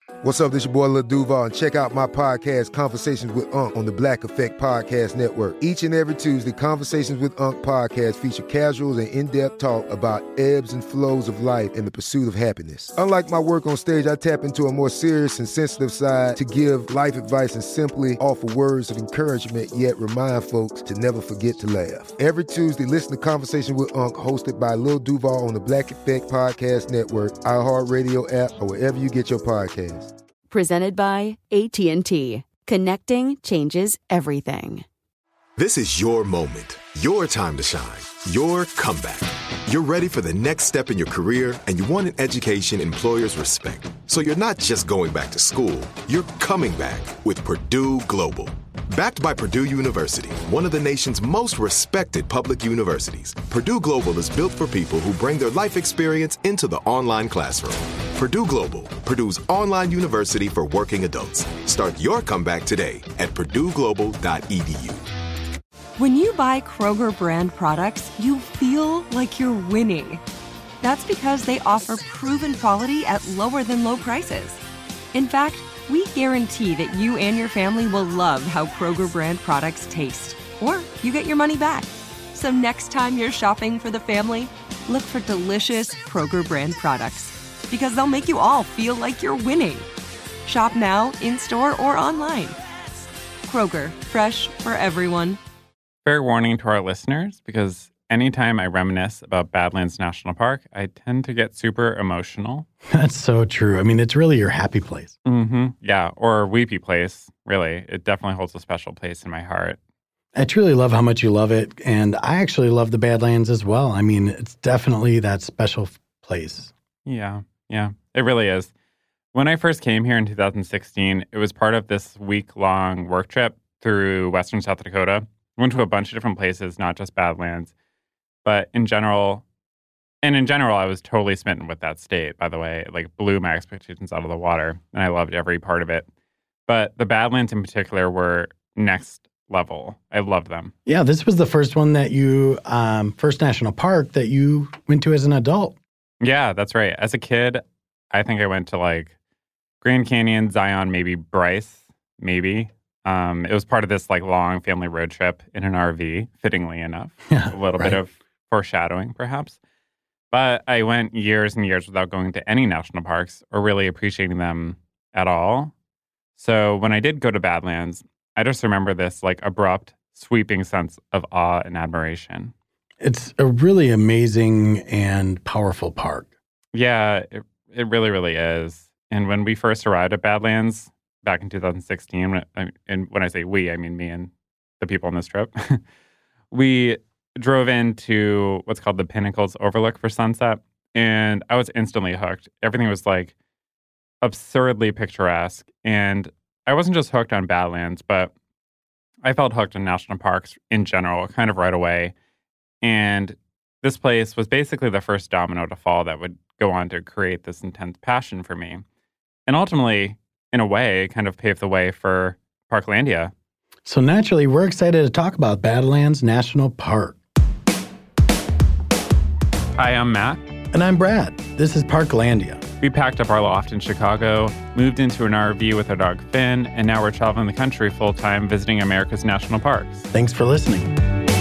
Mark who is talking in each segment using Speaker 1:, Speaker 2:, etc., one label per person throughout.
Speaker 1: What's up, this your boy Lil Duval, and check out my podcast, Conversations with Unc, on the Black Effect Podcast Network. Each and every Tuesday, Conversations with Unc podcast feature casuals and in-depth talk about ebbs and flows of life and the pursuit of happiness. Unlike my work on stage, I tap into a more serious and sensitive side to give life advice and simply offer words of encouragement, yet remind folks to never forget to laugh. Every Tuesday, listen to Conversations with Unc, hosted by Lil Duval on the Black Effect Podcast Network, iHeartRadio app, or wherever you get your podcasts.
Speaker 2: Presented by AT&T. Connecting changes everything.
Speaker 3: This is your moment, your time to shine, your comeback. You're ready for the next step in your career, and you want an education employers respect. So you're not just going back to school, you're coming back with Purdue Global. Backed by Purdue University, one of the nation's most respected public universities, Purdue Global is built for people who bring their life experience into the online classroom. Purdue Global, Purdue's online university for working adults. Start your comeback today at purdueglobal.edu.
Speaker 4: When you buy Kroger brand products, you feel like you're winning. That's because they offer proven quality at lower than low prices. In fact, we guarantee that you and your family will love how Kroger brand products taste, or you get your money back. So next time you're shopping for the family, look for delicious Kroger brand products, because they'll make you all feel like you're winning. Shop now, in-store, or online. Kroger, fresh for everyone.
Speaker 5: Fair warning to our listeners, because anytime I reminisce about Badlands National Park, I tend to get super emotional.
Speaker 6: That's so true. I mean, it's really your happy place.
Speaker 5: Mm-hmm. Yeah, or weepy place, really. It definitely holds a special place in my heart.
Speaker 6: I truly love how much you love it, and I actually love the Badlands as well. I mean, it's definitely that special place.
Speaker 5: Yeah, it really is. When I first came here in 2016, it was part of this week-long work trip through Western South Dakota. Went to a bunch of different places, not just Badlands. But in general, I was totally smitten with that state, by the way. It like blew my expectations out of the water, and I loved every part of it. But the Badlands in particular were next level. I loved them.
Speaker 6: Yeah, this was the first one that you, first national park that you went to as an adult.
Speaker 5: Yeah, that's right. As a kid, I think I went to like Grand Canyon, Zion, maybe Bryce, maybe. It was part of this like long family road trip in an RV, fittingly enough.
Speaker 6: Yeah,
Speaker 5: a little bit of foreshadowing, perhaps. But I went years and years without going to any national parks or really appreciating them at all. So when I did go to Badlands, I just remember this like abrupt, sweeping sense of awe and admiration.
Speaker 6: It's a really amazing and powerful park.
Speaker 5: Yeah, it really, really is. And when we first arrived at Badlands back in 2016, and when I say we, I mean me and the people on this trip, we drove into what's called the Pinnacles Overlook for sunset, and I was instantly hooked. Everything was like absurdly picturesque, and I wasn't just hooked on Badlands, but I felt hooked on national parks in general kind of right away. And this place was basically the first domino to fall that would go on to create this intense passion for me. And ultimately, in a way, kind of paved the way for Parklandia.
Speaker 6: So naturally, we're excited to talk about Badlands National Park.
Speaker 5: Hi, I'm Matt.
Speaker 6: And I'm Brad. This is Parklandia.
Speaker 5: We packed up our loft in Chicago, moved into an RV with our dog Finn, and now we're traveling the country full-time visiting America's national parks.
Speaker 6: Thanks for listening.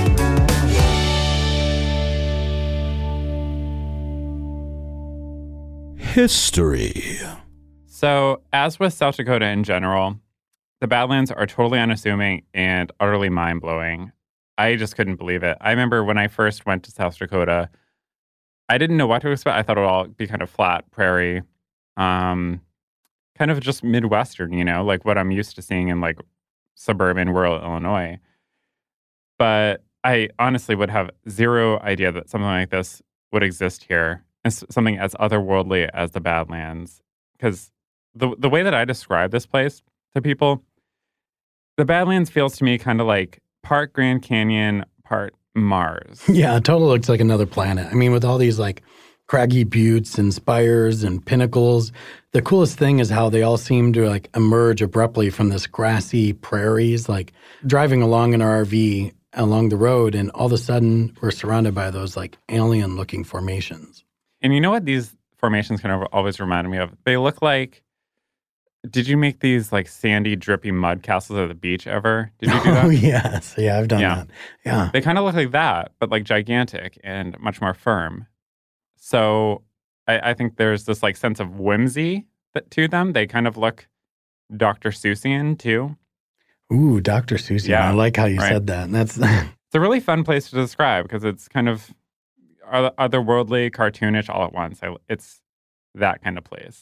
Speaker 7: History.
Speaker 5: So, as with South Dakota in general, the Badlands are totally unassuming and utterly mind-blowing. I just couldn't believe it. I remember when I first went to South Dakota, I didn't know what to expect. I thought it would all be kind of flat prairie, kind of just Midwestern, you know, like what I'm used to seeing in like suburban rural Illinois. But I honestly would have zero idea that something like this would exist here, and something as otherworldly as the Badlands. Because the way that I describe this place to people, the Badlands feels to me kind of like part Grand Canyon, part Mars.
Speaker 6: Yeah, it totally looks like another planet. I mean, with all these like craggy buttes and spires and pinnacles, the coolest thing is how they all seem to like emerge abruptly from this grassy prairies, like driving along in our RV along the road, and all of a sudden we're surrounded by those like alien-looking formations.
Speaker 5: And you know what these formations kind of always reminded me of? They look like Did you make these like sandy, drippy mud castles at the beach ever? Did you do that?
Speaker 6: Oh, yes. Yeah, I've done that. Yeah.
Speaker 5: They kind of look like that, but like gigantic and much more firm. So I think there's this like sense of whimsy to them. They kind of look Dr. Seussian too.
Speaker 6: Ooh, Dr. Seussian.
Speaker 5: Yeah,
Speaker 6: I like how you said that. That's
Speaker 5: It's a really fun place to describe because it's kind of otherworldly, cartoonish all at once. It's that kind of place.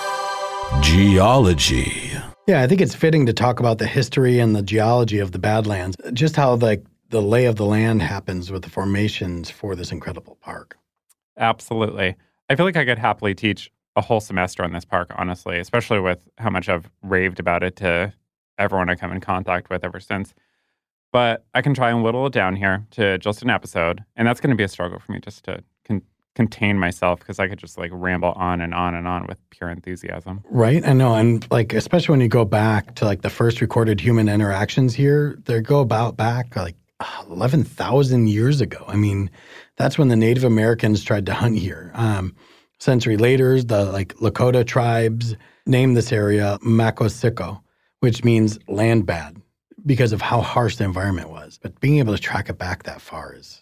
Speaker 7: Geology.
Speaker 6: Yeah, I think it's fitting to talk about the history and the geology of the Badlands, just how the lay of the land happens with the formations for this incredible park.
Speaker 5: Absolutely. I feel like I could happily teach a whole semester on this park, honestly, especially with how much I've raved about it to everyone I come in contact with ever since. But I can try and whittle it down here to just an episode, and that's going to be a struggle for me just to contain myself because I could just like ramble on and on and on with pure enthusiasm.
Speaker 6: Right? I know. And like, especially when you go back to like the first recorded human interactions here, they go back like 11,000 years ago. I mean, that's when the Native Americans tried to hunt here. Century later, the like Lakota tribes named this area Makosiko, which means land bad because of how harsh the environment was. But being able to track it back that far is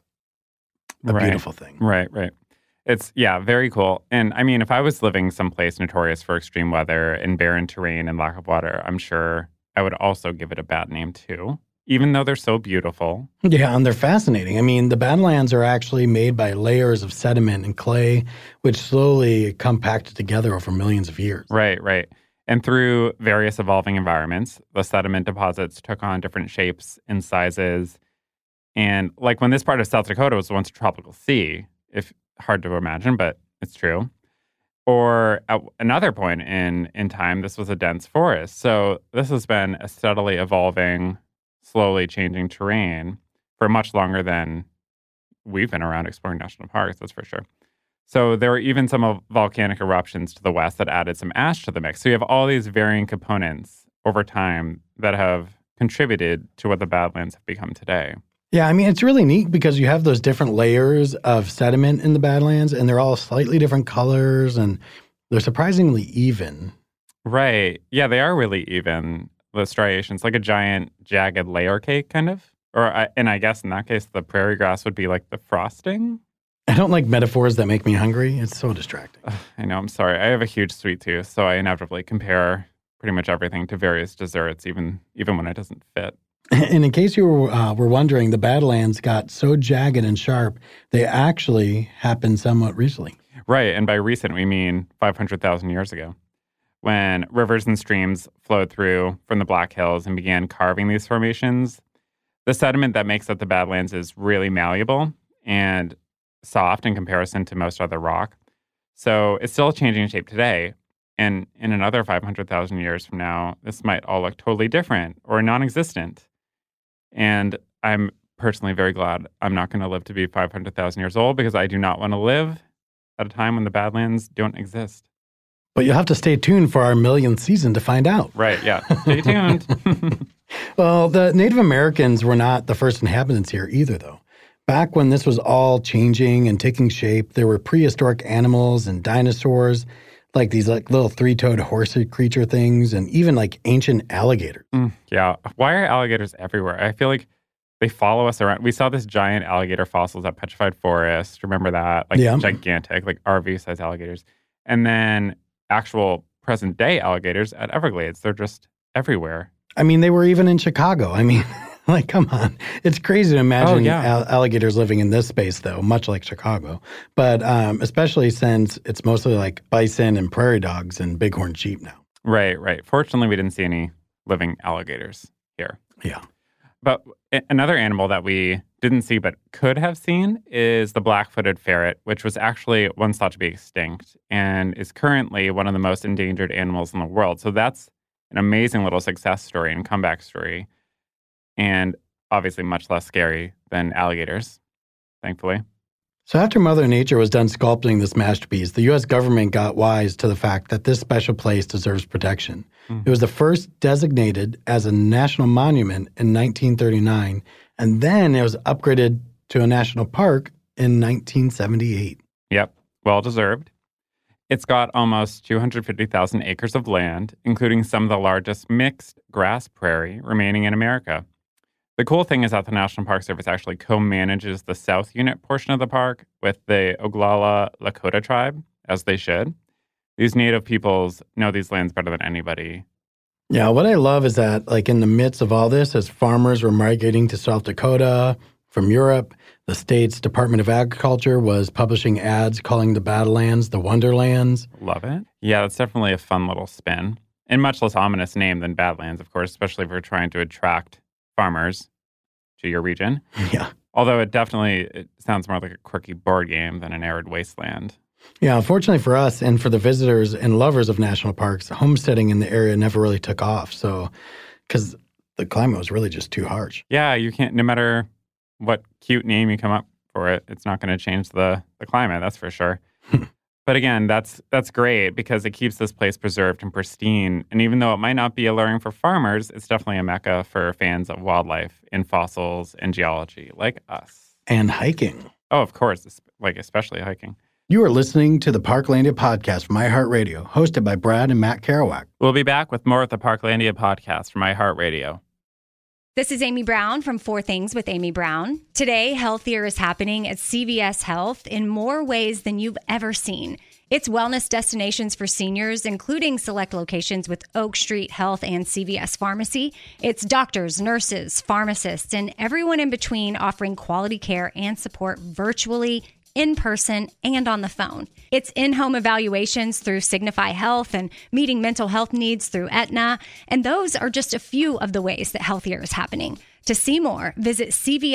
Speaker 6: a beautiful thing.
Speaker 5: Right. It's, very cool. And I mean, if I was living someplace notorious for extreme weather and barren terrain and lack of water, I'm sure I would also give it a bad name too, even though they're so beautiful.
Speaker 6: Yeah, and they're fascinating. I mean, the Badlands are actually made by layers of sediment and clay, which slowly compacted together over millions of years.
Speaker 5: Right. And through various evolving environments, the sediment deposits took on different shapes and sizes. And like when this part of South Dakota was once a tropical sea, if hard to imagine, but it's true. Or at another point in time, this was a dense forest. So this has been a steadily evolving, slowly changing terrain for much longer than we've been around exploring national parks, that's for sure. So there were even some volcanic eruptions to the west that added some ash to the mix. So you have all these varying components over time that have contributed to what the Badlands have become today.
Speaker 6: Yeah, I mean, it's really neat because you have those different layers of sediment in the Badlands, and they're all slightly different colors, and they're surprisingly even.
Speaker 5: Right. Yeah, they are really even, the striations, like a giant jagged layer cake, kind of. And I guess in that case, the prairie grass would be like the frosting.
Speaker 6: I don't like metaphors that make me hungry. It's so distracting.
Speaker 5: I know, I'm sorry. I have a huge sweet tooth, so I inevitably compare pretty much everything to various desserts, even when it doesn't fit.
Speaker 6: And in case you were wondering, the Badlands got so jagged and sharp, they actually happened somewhat recently.
Speaker 5: Right, and by recent, we mean 500,000 years ago, when rivers and streams flowed through from the Black Hills and began carving these formations. The sediment that makes up the Badlands is really malleable and soft in comparison to most other rock. So it's still changing shape today. And in another 500,000 years from now, this might all look totally different or non-existent. And I'm personally very glad I'm not going to live to be 500,000 years old because I do not want to live at a time when the Badlands don't exist.
Speaker 6: But you'll have to stay tuned for our millionth season to find out.
Speaker 5: Right, yeah. Stay tuned.
Speaker 6: Well, the Native Americans were not the first inhabitants here either, though. Back when this was all changing and taking shape, there were prehistoric animals and dinosaurs, like these like little three-toed horsey creature things, and even like ancient alligators.
Speaker 5: Yeah. Why are alligators everywhere? I feel like they follow us around. We saw this giant alligator fossils at Petrified Forest. Remember that? Like gigantic, like RV-sized alligators. And then actual present-day alligators at Everglades. They're just everywhere.
Speaker 6: I mean, they were even in Chicago. I mean, like, come on. It's crazy to imagine alligators living in this space, though, much like Chicago. But especially since it's mostly like bison and prairie dogs and bighorn sheep now.
Speaker 5: Right. Fortunately, we didn't see any living alligators here.
Speaker 6: Yeah.
Speaker 5: But another animal that we didn't see but could have seen is the black-footed ferret, which was actually once thought to be extinct and is currently one of the most endangered animals in the world. So that's an amazing little success story and comeback story, and obviously much less scary than alligators, thankfully.
Speaker 6: So after Mother Nature was done sculpting this masterpiece, the U.S. government got wise to the fact that this special place deserves protection. It was the first designated as a national monument in 1939, and then it was upgraded to a national park in 1978.
Speaker 5: Yep, well deserved. It's got almost 250,000 acres of land, including some of the largest mixed grass prairie remaining in America. The cool thing is that the National Park Service actually co-manages the South Unit portion of the park with the Oglala Lakota tribe, as they should. These native peoples know these lands better than anybody.
Speaker 6: Yeah, what I love is that, like, in the midst of all this, as farmers were migrating to South Dakota from Europe, the state's Department of Agriculture was publishing ads calling the Badlands the Wonderlands.
Speaker 5: Love it. Yeah, that's definitely a fun little spin. And much less ominous name than Badlands, of course, especially if we're trying to attract farmers to your region.
Speaker 6: Yeah.
Speaker 5: Although it sounds more like a quirky board game than an arid wasteland.
Speaker 6: Yeah, unfortunately for us and for the visitors and lovers of national parks, homesteading in the area never really took off. So, because the climate was really just too harsh.
Speaker 5: Yeah, you can't, no matter what cute name you come up for it, it's not going to change the climate, that's for sure. But again, that's great because it keeps this place preserved and pristine. And even though it might not be alluring for farmers, it's definitely a mecca for fans of wildlife and fossils and geology like us.
Speaker 6: And hiking.
Speaker 5: Oh, of course, especially hiking.
Speaker 6: You are listening to the Parklandia podcast from iHeartRadio, hosted by Brad and Matt Kerouac.
Speaker 5: We'll be back with more of the Parklandia podcast from iHeartRadio.
Speaker 8: This is Amy Brown from 4 Things with Amy Brown. Today, Healthier is happening at CVS Health in more ways than you've ever seen. It's wellness destinations for seniors, including select locations with Oak Street Health and CVS Pharmacy. It's doctors, nurses, pharmacists, and everyone in between offering quality care and support virtually, in person, and on the phone. It's in-home evaluations through Signify Health and meeting mental health needs through Aetna. And those are just a few of the ways that Healthier is happening. To see more, visit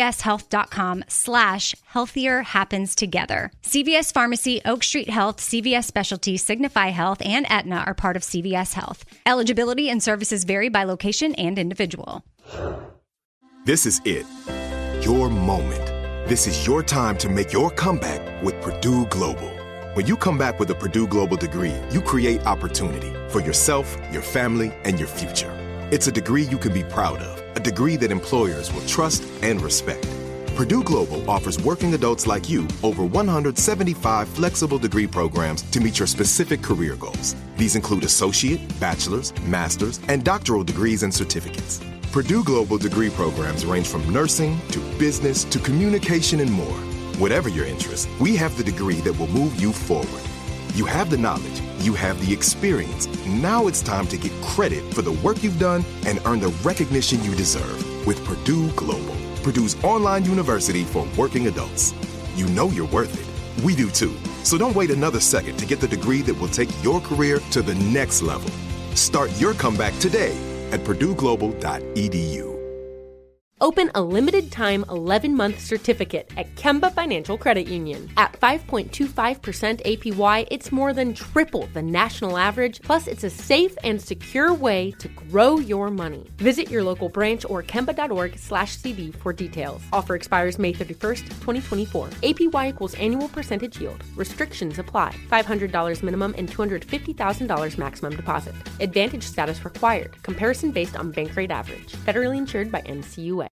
Speaker 8: cvshealth.com/healthier happens together. CVS Pharmacy, Oak Street Health, CVS Specialty, Signify Health, and Aetna are part of CVS Health. Eligibility and services vary by location and individual.
Speaker 3: This is it. Your moment. This is your time to make your comeback with Purdue Global. When you come back with a Purdue Global degree, you create opportunity for yourself, your family, and your future. It's a degree you can be proud of, a degree that employers will trust and respect. Purdue Global offers working adults like you over 175 flexible degree programs to meet your specific career goals. These include associate, bachelor's, master's, and doctoral degrees and certificates. Purdue Global degree programs range from nursing to business to communication and more. Whatever your interest, we have the degree that will move you forward. You have the knowledge, you have the experience. Now it's time to get credit for the work you've done and earn the recognition you deserve with Purdue Global, Purdue's online university for working adults. You know you're worth it. We do too. So don't wait another second to get the degree that will take your career to the next level. Start your comeback today at purdueglobal.edu.
Speaker 9: Open a limited-time 11-month certificate at Kemba Financial Credit Union. At 5.25% APY, it's more than triple the national average, plus it's a safe and secure way to grow your money. Visit your local branch or kemba.org/CD for details. Offer expires May 31st, 2024. APY equals annual percentage yield. Restrictions apply. $500 minimum and $250,000 maximum deposit. Advantage status required. Comparison based on bank rate average. Federally insured by NCUA.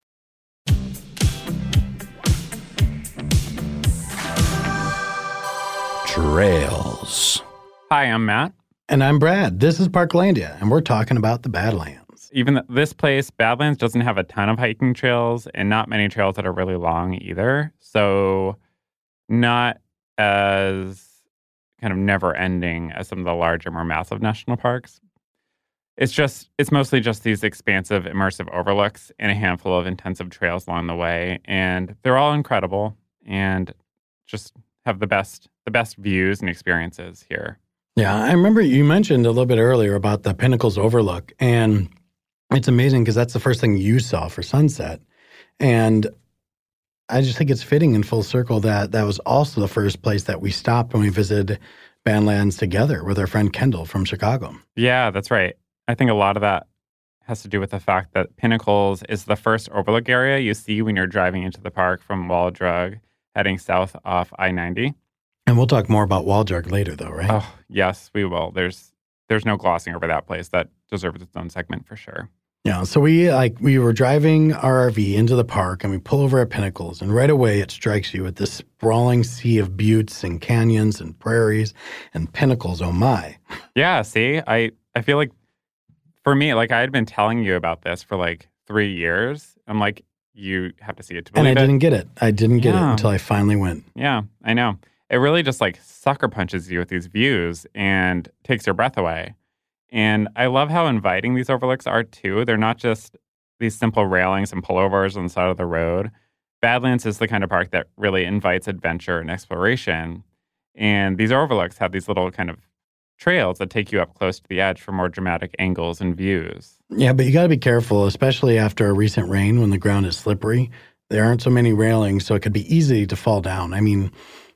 Speaker 7: Trails.
Speaker 5: Hi, I'm Matt.
Speaker 6: And I'm Brad. This is Parklandia, and we're talking about the Badlands.
Speaker 5: Even this place, Badlands, doesn't have a ton of hiking trails and not many trails that are really long either. So not as kind of never-ending as some of the larger, more massive national parks. It's mostly just these expansive, immersive overlooks and a handful of intensive trails along the way. And they're all incredible and just have the best views and experiences here.
Speaker 6: Yeah, I remember you mentioned a little bit earlier about the Pinnacles Overlook, and it's amazing because that's the first thing you saw for sunset. And I just think it's fitting in full circle that was also the first place that we stopped when we visited Badlands together with our friend Kendall from Chicago.
Speaker 5: Yeah, that's right. I think a lot of that has to do with the fact that Pinnacles is the first overlook area you see when you're driving into the park from Wall Drug, heading south off I-90.
Speaker 6: And we'll talk more about Wall Drug later, though, right?
Speaker 5: Oh, yes, we will. There's no glossing over that place. That deserves its own segment for sure.
Speaker 6: Yeah, so we were driving our RV into the park and we pull over at Pinnacles, and right away it strikes you with this sprawling sea of buttes and canyons and prairies and pinnacles. Oh my.
Speaker 5: Yeah, see, I feel like for me, like I had been telling you about this for like 3 years. I'm like, you have to see it to believe it.
Speaker 6: And I didn't get it. I didn't get it until I finally went.
Speaker 5: Yeah, I know. It really just like sucker punches you with these views and takes your breath away. And I love how inviting these overlooks are too. They're not just these simple railings and pullovers on the side of the road. Badlands is the kind of park that really invites adventure and exploration. And these overlooks have these little kind of trails that take you up close to the edge for more dramatic angles and views.
Speaker 6: Yeah, but you got to be careful, especially after a recent rain when the ground is slippery. There aren't so many railings, so it could be easy to fall down. I mean,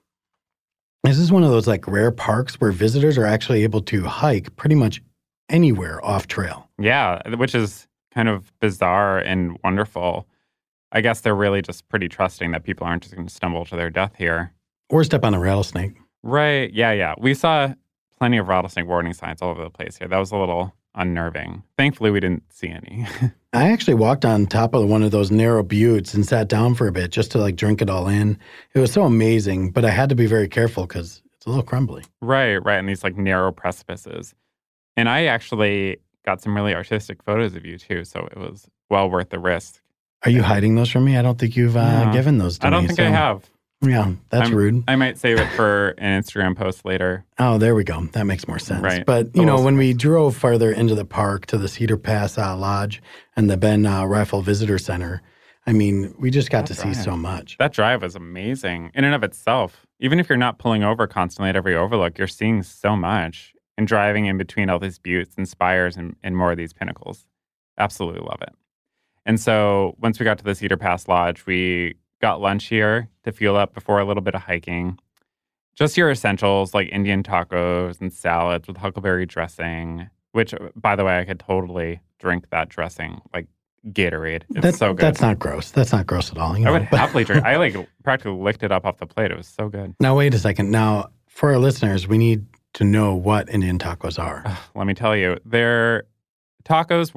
Speaker 6: this is one of those like rare parks where visitors are actually able to hike pretty much anywhere off trail.
Speaker 5: Yeah, which is kind of bizarre and wonderful. I guess they're really just pretty trusting that people aren't just going to stumble to their death here.
Speaker 6: Or step on a rattlesnake.
Speaker 5: Right. Yeah. We saw plenty of rattlesnake warning signs all over the place here. That was a little unnerving. Thankfully, we didn't see any.
Speaker 6: I actually walked on top of one of those narrow buttes and sat down for a bit just to like drink it all in. It was so amazing, but I had to be very careful because it's a little crumbly.
Speaker 5: Right. And these like narrow precipices. And I actually got some really artistic photos of you too, so it was well worth the risk.
Speaker 6: Are you hiding those from me? I don't think you've given those to me.
Speaker 5: I don't think I have.
Speaker 6: Yeah, that's rude.
Speaker 5: I might save it for an Instagram post later.
Speaker 6: Oh, there we go. That makes more sense.
Speaker 5: Right.
Speaker 6: But, you know, when we drove farther into the park to the Cedar Pass Lodge and the Ben Rifle Visitor Center, I mean, we just got to see so much.
Speaker 5: That drive was amazing in and of itself. Even if you're not pulling over constantly at every overlook, you're seeing so much. And driving in between all these buttes and spires and more of these pinnacles. Absolutely love it. And so once we got to the Cedar Pass Lodge, we got lunch here to fuel up before a little bit of hiking. Just your essentials like Indian tacos and salads with huckleberry dressing, which, by the way, I could totally drink that dressing like Gatorade. It's so good.
Speaker 6: That's not gross. That's not gross at all. You know?
Speaker 5: I would happily drink. I like practically licked it up off the plate. It was so good.
Speaker 6: Now, wait a second. Now, for our listeners, we need to know what Indian tacos are.
Speaker 5: Let me tell you, they're tacos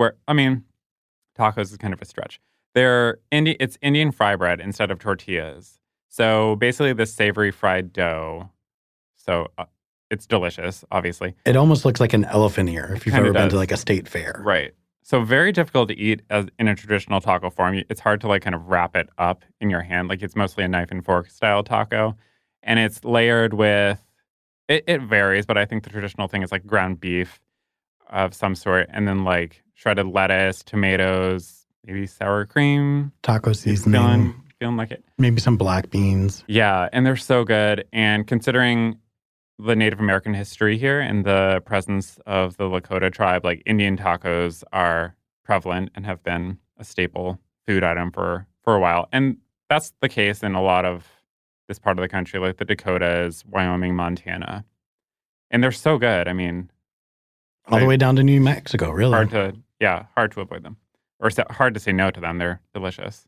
Speaker 5: tacos is kind of a stretch. It's Indian fry bread instead of tortillas. So basically this savory fried dough. So it's delicious, obviously.
Speaker 6: It almost looks like an elephant ear if you've ever been to like a state fair.
Speaker 5: Right. So very difficult to eat in a traditional taco form. It's hard to like kind of wrap it up in your hand. Like it's mostly a knife and fork style taco. And it's layered with It varies, but I think the traditional thing is like ground beef of some sort, and then like shredded lettuce, tomatoes, maybe sour cream.
Speaker 6: Taco seasoning.
Speaker 5: Feeling like it.
Speaker 6: Maybe some black beans.
Speaker 5: Yeah, and they're so good. And considering the Native American history here and the presence of the Lakota tribe, like Indian tacos are prevalent and have been a staple food item for a while. And that's the case in a lot of this part of the country, like the Dakotas, Wyoming, Montana. And they're so good. I mean,
Speaker 6: all the way down to New Mexico, really.
Speaker 5: Hard to avoid them. Or hard to say no to them. They're delicious.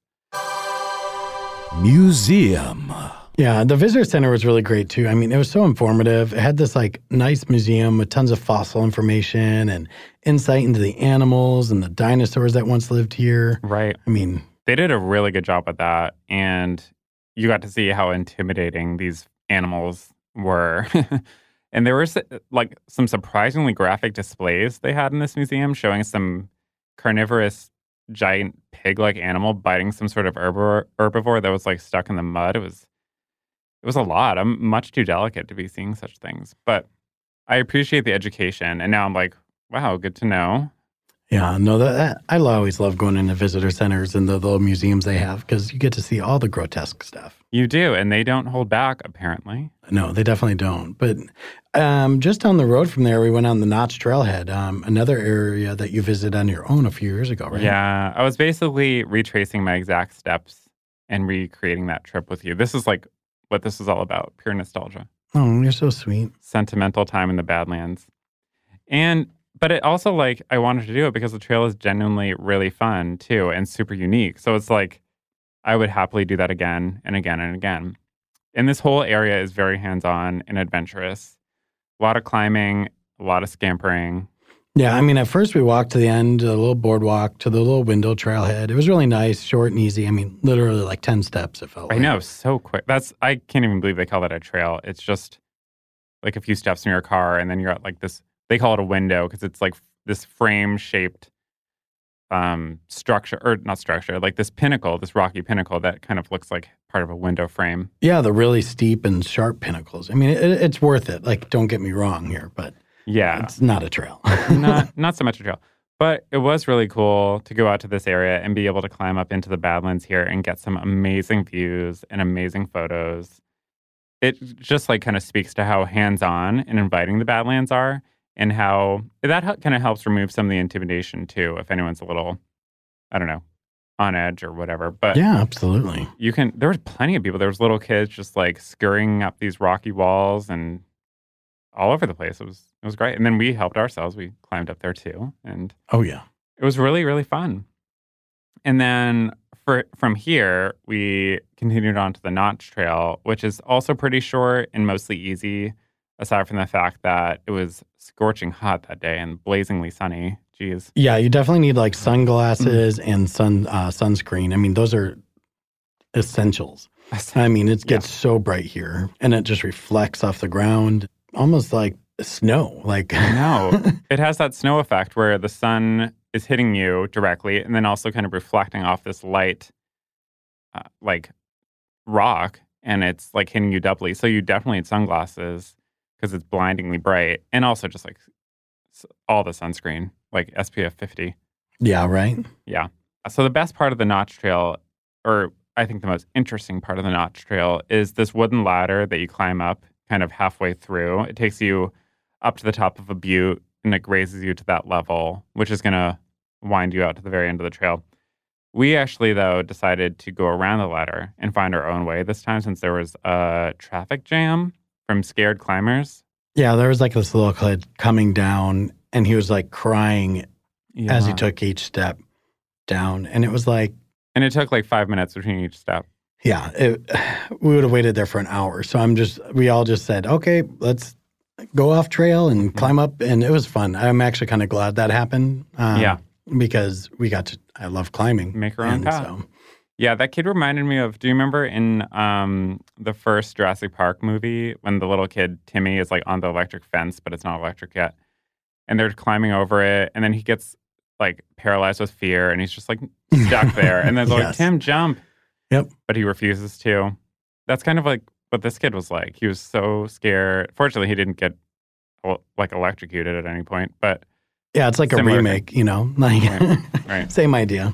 Speaker 7: Museum.
Speaker 6: Yeah, the visitor center was really great too. I mean, it was so informative. It had this like nice museum with tons of fossil information and insight into the animals and the dinosaurs that once lived here.
Speaker 5: Right.
Speaker 6: I mean,
Speaker 5: they did a really good job with that. And you got to see how intimidating these animals were. And there were like some surprisingly graphic displays they had in this museum showing some carnivorous giant pig-like animal biting some sort of herbivore that was like stuck in the mud. It was a lot. I'm much too delicate to be seeing such things. But I appreciate the education. And now I'm like, wow, good to know.
Speaker 6: Yeah, no, that I always love going into visitor centers and the little museums they have because you get to see all the grotesque stuff.
Speaker 5: You do, and they don't hold back, apparently.
Speaker 6: No, they definitely don't. But just down the road from there, we went on the Notch Trailhead, another area that you visited on your own a few years ago, right?
Speaker 5: Yeah, I was basically retracing my exact steps and recreating that trip with you. This is like what this is all about, pure nostalgia.
Speaker 6: Oh, you're so sweet.
Speaker 5: Sentimental time in the Badlands. But it also, like, I wanted to do it because the trail is genuinely really fun, too, and super unique. So it's like, I would happily do that again and again and again. And this whole area is very hands-on and adventurous. A lot of climbing, a lot of scampering.
Speaker 6: Yeah, I mean, at first we walked to the end, a little boardwalk to the little window trailhead. It was really nice, short and easy. I mean, literally like 10 steps, it felt like.
Speaker 5: I know, so quick. I can't even believe they call that a trail. It's just like a few steps from your car, and then you're at like this, they call it a window because it's like this frame-shaped structure, or not structure, like this pinnacle, this rocky pinnacle that kind of looks like part of a window frame.
Speaker 6: Yeah, the really steep and sharp pinnacles. I mean, it's worth it. Like, don't get me wrong here, but
Speaker 5: yeah,
Speaker 6: it's not a trail.
Speaker 5: not so much a trail. But it was really cool to go out to this area and be able to climb up into the Badlands here and get some amazing views and amazing photos. It just like kind of speaks to how hands-on and inviting the Badlands are, and how that kind of helps remove some of the intimidation too, if anyone's a little, I don't know, on edge or whatever. But
Speaker 6: yeah, absolutely.
Speaker 5: There was plenty of people. There was little kids just like scurrying up these rocky walls and all over the place. It was great. And then we helped ourselves. We climbed up there too. And
Speaker 6: oh yeah,
Speaker 5: it was really, really fun. And then from here, we continued on to the Notch Trail, which is also pretty short and mostly easy, aside from the fact that it was scorching hot that day and blazingly sunny. Jeez.
Speaker 6: Yeah, you definitely need like sunglasses and sunscreen. I mean, those are essentials. I mean, it gets so bright here, and it just reflects off the ground, almost like snow. Like
Speaker 5: no, it has that snow effect where the sun is hitting you directly, and then also kind of reflecting off this light, like rock, and it's like hitting you doubly. So you definitely need sunglasses because it's blindingly bright, and also just like all the sunscreen, like SPF 50.
Speaker 6: Yeah, right?
Speaker 5: Yeah. So the best part of the Notch Trail, or I think the most interesting part of the Notch Trail, is this wooden ladder that you climb up kind of halfway through. It takes you up to the top of a butte, and it raises you to that level, which is going to wind you out to the very end of the trail. We actually, though, decided to go around the ladder and find our own way this time, since there was a traffic jam from scared climbers.
Speaker 6: Yeah, there was like this little kid coming down, and he was like crying as he took each step down. And it was like...
Speaker 5: And it took like 5 minutes between each step.
Speaker 6: Yeah, we would have waited there for an hour. So we all just said, okay, let's go off trail and climb up. And it was fun. I'm actually kind of glad that happened. Because I love climbing.
Speaker 5: Make our own path. So. Yeah, that kid reminded me of, do you remember in the first Jurassic Park movie when the little kid, Timmy, is like on the electric fence, but it's not electric yet. And they're climbing over it. And then he gets like paralyzed with fear and he's just like stuck there. And then they're like, Tim, jump.
Speaker 6: Yep.
Speaker 5: But he refuses to. That's kind of like what this kid was like. He was so scared. Fortunately, he didn't get like electrocuted at any point. But
Speaker 6: yeah, it's like a remake, you know, like
Speaker 5: right.
Speaker 6: Same idea.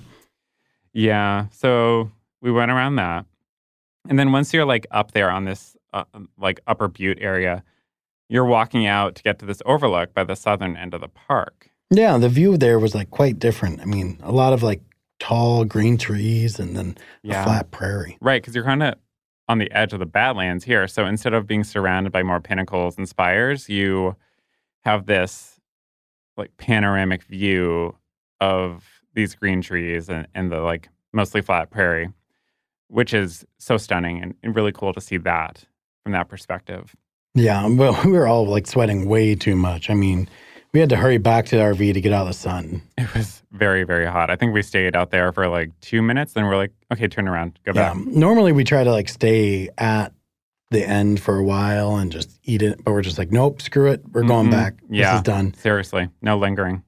Speaker 5: Yeah. So we went around that. And then once you're like up there on this like upper butte area, you're walking out to get to this overlook by the southern end of the park.
Speaker 6: Yeah, the view there was like quite different. I mean, a lot of like tall green trees and then a flat prairie.
Speaker 5: Right, because you're kind of on the edge of the Badlands here. So instead of being surrounded by more pinnacles and spires, you have this like panoramic view of these green trees and the like mostly flat prairie, which is so stunning and really cool to see that from that perspective.
Speaker 6: Yeah, well, we were all like sweating way too much. I mean, we had to hurry back to the RV to get out of the sun.
Speaker 5: It was very, very hot. I think we stayed out there for like 2 minutes, then we're like, okay, turn around, go back.
Speaker 6: Normally we try to like stay at the end for a while and just eat it, but we're just like, nope, screw it, we're going back. This is done.
Speaker 5: Seriously, no lingering.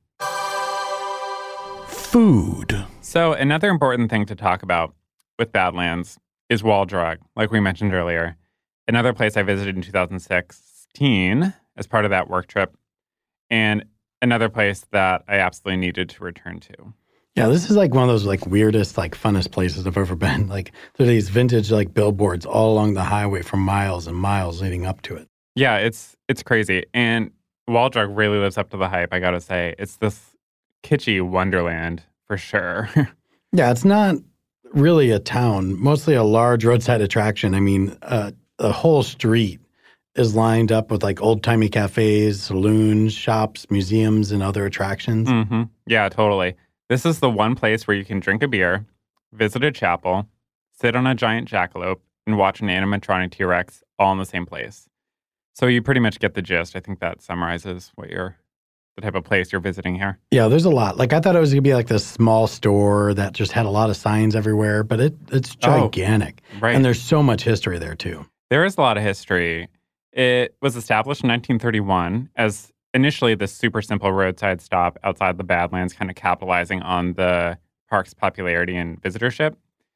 Speaker 7: Food.
Speaker 5: So another important thing to talk about with Badlands is Wall Drug, like we mentioned earlier. Another place I visited in 2016 as part of that work trip, and another place that I absolutely needed to return to.
Speaker 6: Yeah, this is like one of those like weirdest, like funnest places I've ever been. Like there are these vintage like billboards all along the highway for miles and miles leading up to it.
Speaker 5: Yeah, it's crazy. And Wall Drug really lives up to the hype, I gotta say. It's this kitschy wonderland for sure.
Speaker 6: Yeah, it's not really a town, mostly a large roadside attraction. I mean, the whole street is lined up with like old-timey cafes, saloons, shops, museums, and other attractions.
Speaker 5: Mm-hmm. Yeah, totally. This is the one place where you can drink a beer, visit a chapel, sit on a giant jackalope, and watch an animatronic T-Rex all in the same place. So you pretty much get the gist. I think that summarizes what you're the type of place you're visiting here.
Speaker 6: Yeah, there's a lot. Like, I thought it was going to be like this small store that just had a lot of signs everywhere, but it's gigantic.
Speaker 5: Right.
Speaker 6: And there's so much history there, too.
Speaker 5: There is a lot of history. It was established in 1931 as initially this super simple roadside stop outside the Badlands, kind of capitalizing on the park's popularity and visitorship.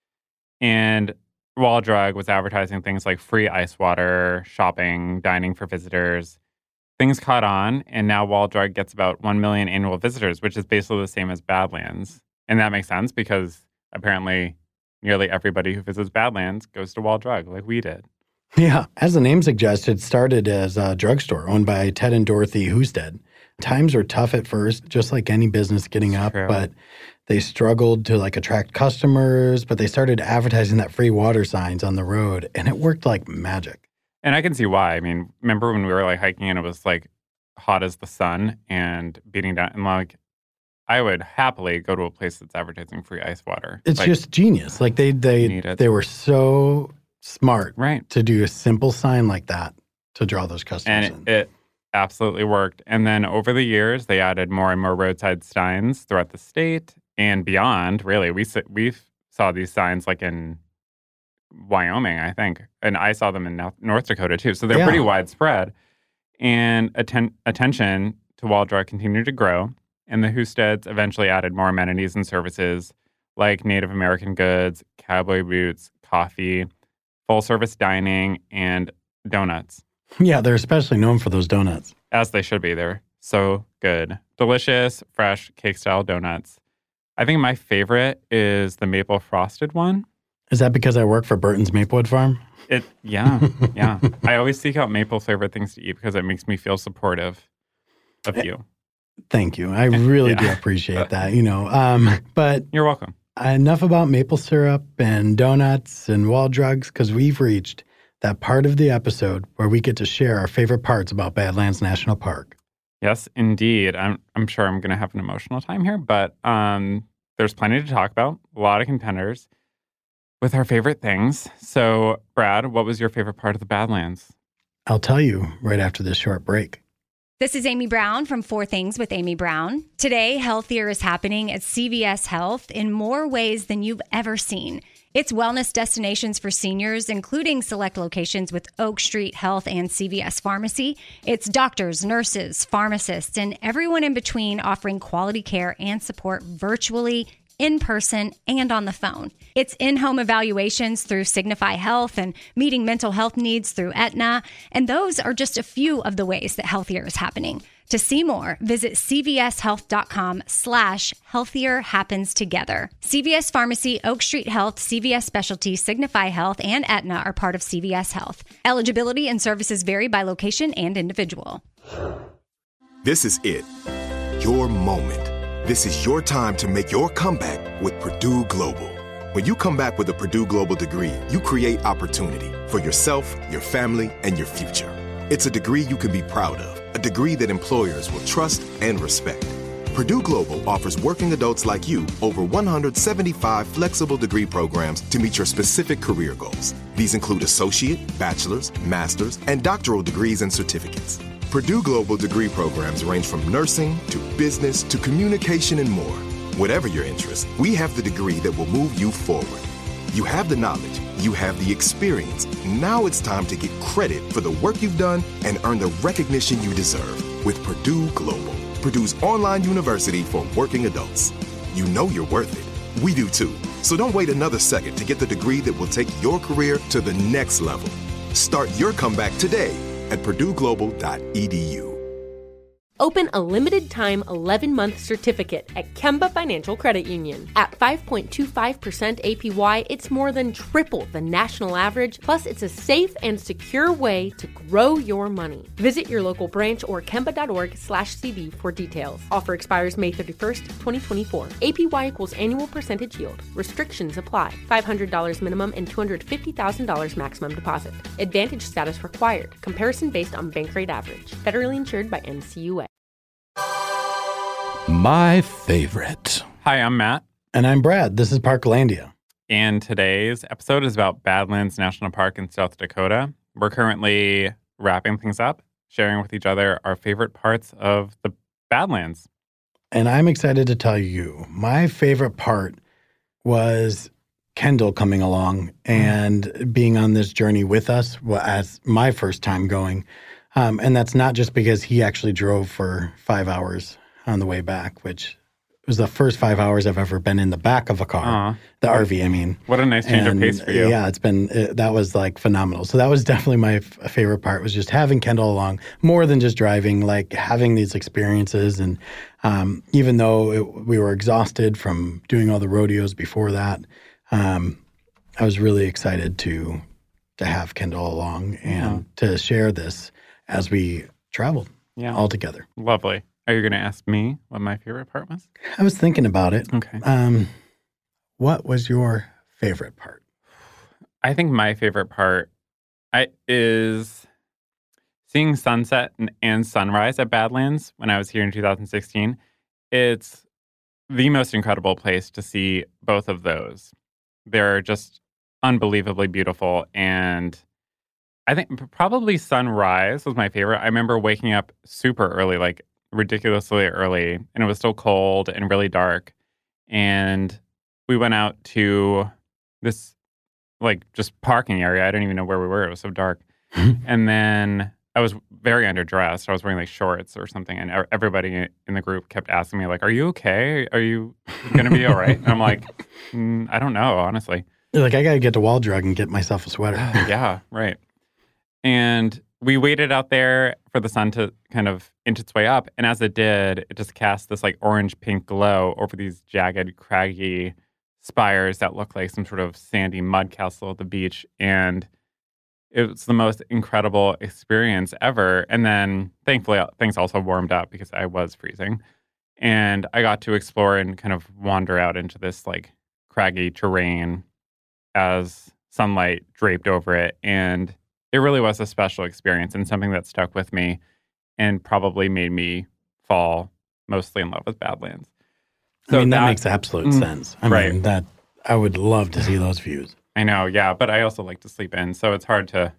Speaker 5: And Wall Drug was advertising things like free ice water, shopping, dining for visitors. Things caught on, and now Wall Drug gets about 1 million annual visitors, which is basically the same as Badlands. And that makes sense because apparently nearly everybody who visits Badlands goes to Wall Drug, like we did.
Speaker 6: Yeah. As the name suggests, it started as a drugstore owned by Ted and Dorothy Husted. Times were tough at first, just like any business getting up, but they struggled to attract customers, but they started advertising that free water signs on the road, and it worked like magic.
Speaker 5: And I can see why. I mean, remember when we were hiking and it was hot as the sun and beating down, and I would happily go to a place that's advertising free ice water.
Speaker 6: It's just genius. They were so smart to do a simple sign like that to draw those customers in.
Speaker 5: And it absolutely worked. And then over the years, they added more and more roadside signs throughout the state and beyond. Really, we saw these signs in Wyoming, I think. And I saw them in North Dakota, too. So they're pretty widespread. And attention to Wall Drug continued to grow. And the Husteds eventually added more amenities and services like Native American goods, cowboy boots, coffee, full-service dining, and donuts.
Speaker 6: Yeah, they're especially known for those donuts.
Speaker 5: As they should be. They're so good. Delicious, fresh, cake-style donuts. I think my favorite is the maple frosted one.
Speaker 6: Is that because I work for Burton's Maplewood Farm?
Speaker 5: Yeah. I always seek out maple-flavored things to eat because it makes me feel supportive of you.
Speaker 6: Thank you. I really do appreciate that, but...
Speaker 5: You're welcome.
Speaker 6: Enough about maple syrup and donuts and Wall Drugs, because we've reached that part of the episode where we get to share our favorite parts about Badlands National Park.
Speaker 5: Yes, indeed. I'm sure I'm going to have an emotional time here, but there's plenty to talk about, a lot of contenders with our favorite things. So, Brad, what was your favorite part of the Badlands?
Speaker 6: I'll tell you right after this short break.
Speaker 8: This is Amy Brown from 4 Things with Amy Brown. Today, healthier is happening at CVS Health in more ways than you've ever seen. It's wellness destinations for seniors, including select locations with Oak Street Health and CVS Pharmacy. It's doctors, nurses, pharmacists, and everyone in between offering quality care and support virtually, in person, and on the phone. It's in-home evaluations through Signify Health and meeting mental health needs through Aetna. And those are just a few of the ways that healthier is happening. To see more, visit cvshealth.com/healthier happens together. CVS Pharmacy, Oak Street Health, CVS Specialty, Signify Health, and Aetna are part of CVS Health. Eligibility and services vary by location and individual.
Speaker 3: This is it. Your moment. This is your time to make your comeback with Purdue Global. When you come back with a Purdue Global degree, you create opportunity for yourself, your family, and your future. It's a degree you can be proud of, a degree that employers will trust and respect. Purdue Global offers working adults like you over 175 flexible degree programs to meet your specific career goals. These include associate, bachelor's, master's, and doctoral degrees and certificates. Purdue Global degree programs range from nursing to business to communication and more. Whatever your interest, we have the degree that will move you forward. You have the knowledge, you have the experience. Now it's time to get credit for the work you've done and earn the recognition you deserve with Purdue Global, Purdue's online university for working adults. You know you're worth it. We do too. So don't wait another second to get the degree that will take your career to the next level. Start your comeback today at purdueglobal.edu.
Speaker 9: Open a limited-time 11-month certificate at Kemba Financial Credit Union. At 5.25% APY, it's more than triple the national average, plus it's a safe and secure way to grow your money. Visit your local branch or kemba.org/cb for details. Offer expires May 31st, 2024. APY equals annual percentage yield. Restrictions apply. $500 minimum and $250,000 maximum deposit. Advantage status required. Comparison based on bank rate average. Federally insured by NCUA.
Speaker 7: My favorite.
Speaker 5: Hi, I'm Matt.
Speaker 6: And I'm Brad. This is Parklandia.
Speaker 5: And today's episode is about Badlands National Park in South Dakota. We're currently wrapping things up, sharing with each other our favorite parts of the Badlands.
Speaker 6: And I'm excited to tell you, my favorite part was Kendall coming along and being on this journey with us as my first time going. And that's not just because he actually drove for 5 hours on the way back, which was the first 5 hours I've ever been in the back of a car, the RV, I mean.
Speaker 5: What a nice change of pace for you.
Speaker 6: Yeah, that was like phenomenal. So that was definitely my favorite part, was just having Kendall along, more than just driving, like having these experiences. And even though we were exhausted from doing all the rodeos before that, I was really excited to have Kendall along and to share this as we traveled all together.
Speaker 5: Lovely. Are you going to ask me what my favorite part was?
Speaker 6: I was thinking about it.
Speaker 5: Okay.
Speaker 6: What was your favorite part?
Speaker 5: I think my favorite part is seeing sunset and sunrise at Badlands when I was here in 2016. It's the most incredible place to see both of those. They're just unbelievably beautiful, and I think probably sunrise was my favorite. I remember waking up super early, like ridiculously early, and it was still cold and really dark. And we went out to this like just parking area. I don't even know where we were. It was so dark. And then I was very underdressed. I was wearing like shorts or something. And everybody in the group kept asking me like, are you okay? Are you going to be all right? And I'm like, I don't know, honestly.
Speaker 6: You're like, I got to get to Wall Drug and get myself a sweater.
Speaker 5: Yeah, right. And we waited out there for the sun to kind of inch its way up. And as it did, it just cast this like orange-pink glow over these jagged, craggy spires that look like some sort of sandy mud castle at the beach. And it was the most incredible experience ever. And then thankfully, things also warmed up because I was freezing. And I got to explore and kind of wander out into this like craggy terrain as sunlight draped over it. And it really was a special experience and something that stuck with me and probably made me fall mostly in love with Badlands.
Speaker 6: So I mean, that makes absolute sense. I mean, that I would love to see those views.
Speaker 5: I know, yeah, but I also like to sleep in, so it's hard to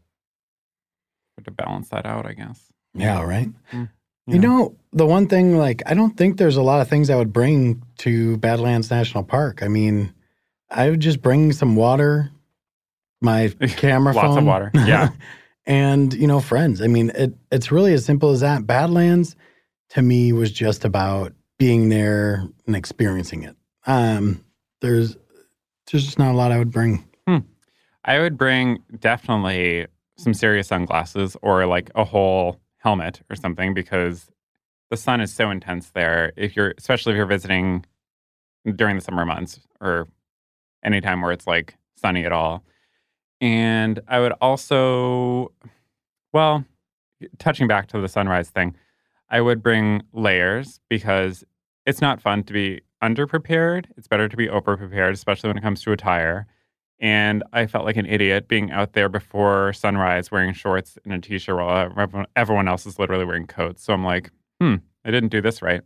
Speaker 5: balance that out, I guess.
Speaker 6: Yeah, right? You know, the one thing, like, I don't think there's a lot of things I would bring to Badlands National Park. I mean, I would just bring some water, my camera phone.
Speaker 5: Lots of water, yeah.
Speaker 6: And, you know, friends. I mean, it's really as simple as that. Badlands, to me, was just about being there and experiencing it. There's just not a lot I would bring.
Speaker 5: I would bring definitely some serious sunglasses or like a whole helmet or something because the sun is so intense there. Especially if you're visiting during the summer months or anytime where it's like sunny at all. And I would also, well, touching back to the sunrise thing, I would bring layers because it's not fun to be underprepared. It's better to be over-prepared, especially when it comes to attire. And I felt like an idiot being out there before sunrise wearing shorts and a t-shirt while everyone else is literally wearing coats. So I'm like, I didn't do this right.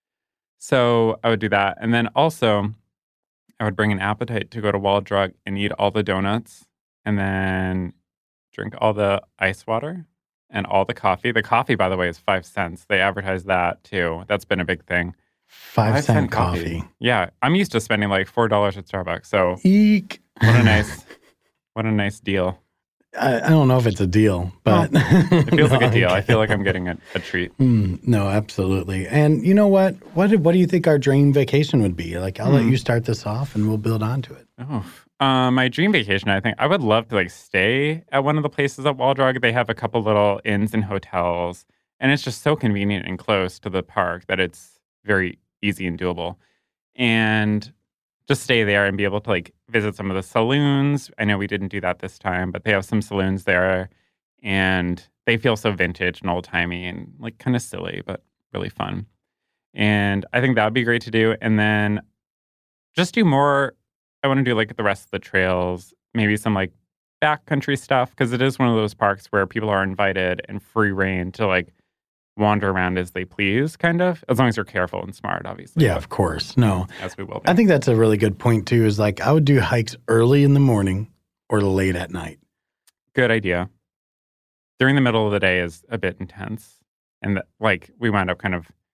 Speaker 5: So I would do that. And then also, I would bring an appetite to go to Wall Drug and eat all the donuts and then drink all the ice water and all the coffee. The coffee, by the way, is 5 cents. They advertise that too. That's been a big thing.
Speaker 6: 5 cent coffee.
Speaker 5: Yeah. I'm used to spending like $4 at Starbucks. So
Speaker 6: eek.
Speaker 5: What a nice deal.
Speaker 6: I don't know if it's a deal, but
Speaker 5: it feels like a deal. I feel like I'm getting a treat.
Speaker 6: No, absolutely. And you know what? What do you think our dream vacation would be? Like, I'll let you start this off, and we'll build onto it.
Speaker 5: My dream vacation, I think I would love to like stay at one of the places at Wall Drug. They have a couple little inns and hotels, and it's just so convenient and close to the park that it's very easy and doable. And just stay there and be able to like visit some of the saloons. I know we didn't do that this time, but they have some saloons there and they feel so vintage and old timey and like kind of silly, but really fun. And I think that would be great to do. And then just do more. I want to do like the rest of the trails, maybe some like backcountry stuff, because it is one of those parks where people are invited and free reign to like wander around as they please, kind of, as long as you're careful and smart, obviously.
Speaker 6: Yeah, of course. No.
Speaker 5: As we will be.
Speaker 6: I think that's a really good point, too, is like I would do hikes early in the morning or late at night.
Speaker 5: Good idea. During the middle of the day is a bit intense. And like we wound up kind of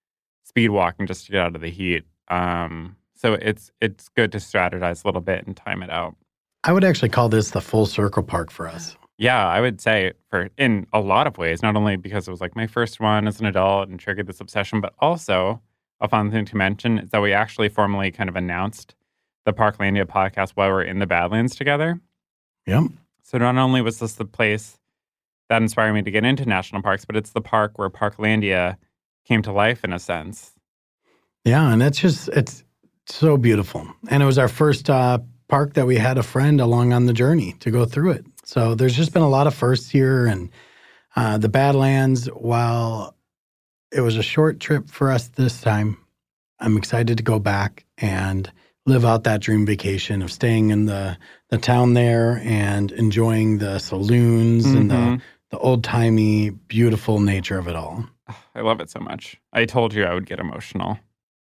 Speaker 5: speed walking just to get out of the heat. So it's good to strategize a little bit and time it out.
Speaker 6: I would actually call this the full circle park for us.
Speaker 5: Yeah, I would say in a lot of ways, not only because it was like my first one as an adult and triggered this obsession, but also a fun thing to mention is that we actually formally kind of announced the Parklandia podcast while we're in the Badlands together.
Speaker 6: Yep.
Speaker 5: So not only was this the place that inspired me to get into national parks, but it's the park where Parklandia came to life in a sense.
Speaker 6: Yeah, and it's so beautiful. And it was our first park that we had a friend along on the journey to go through it. So there's just been a lot of firsts here. And the Badlands, while it was a short trip for us this time, I'm excited to go back and live out that dream vacation of staying in the town there and enjoying the saloons and the old-timey, beautiful nature of it all.
Speaker 5: I love it so much. I told you I would get emotional.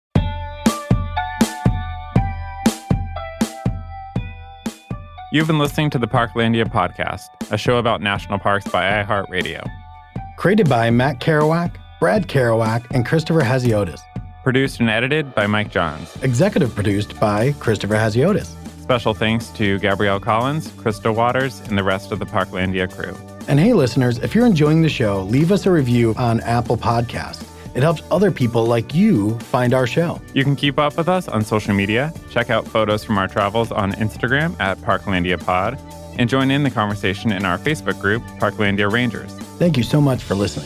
Speaker 5: You've been listening to the Parklandia podcast, a show about national parks by iHeartRadio.
Speaker 6: Created by Matt Kerouac, Brad Kerouac, and Christopher Haziotis.
Speaker 5: Produced and edited by Mike Johns.
Speaker 6: Executive produced by Christopher Haziotis.
Speaker 5: Special thanks to Gabrielle Collins, Krista Waters, and the rest of the Parklandia crew.
Speaker 6: And hey, listeners, if you're enjoying the show, leave us a review on Apple Podcasts. It helps other people like you find our show.
Speaker 5: You can keep up with us on social media, check out photos from our travels on Instagram at ParklandiaPod, and join in the conversation in our Facebook group, Parklandia Rangers.
Speaker 6: Thank you so much for listening.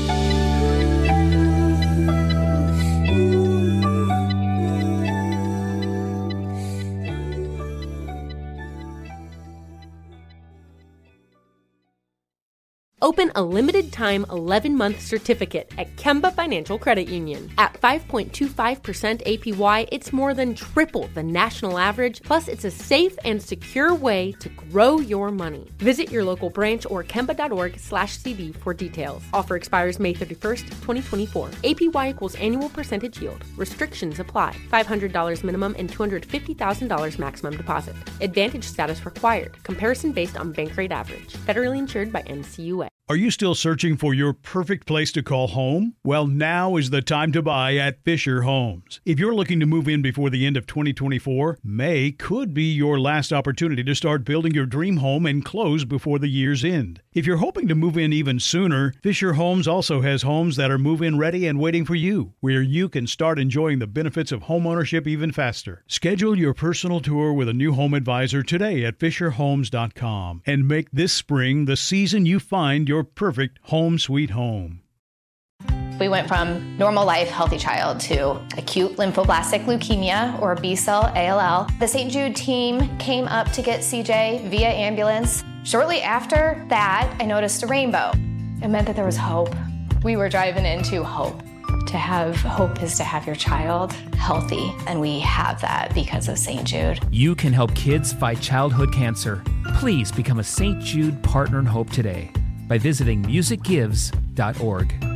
Speaker 9: Open a limited-time 11-month certificate at Kemba Financial Credit Union. At 5.25% APY, it's more than triple the national average, plus it's a safe and secure way to grow your money. Visit your local branch or kemba.org/CD for details. Offer expires May 31st, 2024. APY equals annual percentage yield. Restrictions apply. $500 minimum and $250,000 maximum deposit. Advantage status required. Comparison based on bank rate average. Federally insured by NCUA.
Speaker 10: Are you still searching for your perfect place to call home? Well, now is the time to buy at Fisher Homes. If you're looking to move in before the end of 2024, May could be your last opportunity to start building your dream home and close before the year's end. If you're hoping to move in even sooner, Fisher Homes also has homes that are move-in ready and waiting for you, where you can start enjoying the benefits of homeownership even faster. Schedule your personal tour with a new home advisor today at FisherHomes.com and make this spring the season you find your perfect home sweet home.
Speaker 11: We went from normal life, healthy child to acute lymphoblastic leukemia or B-cell ALL. The St. Jude team came up to get CJ via ambulance. Shortly after that, I noticed a rainbow. It meant that there was hope. We were driving into hope. To have hope is to have your child healthy, and we have that because of St. Jude.
Speaker 12: You can help kids fight childhood cancer. Please become a St. Jude Partner in Hope today by visiting musicgives.org.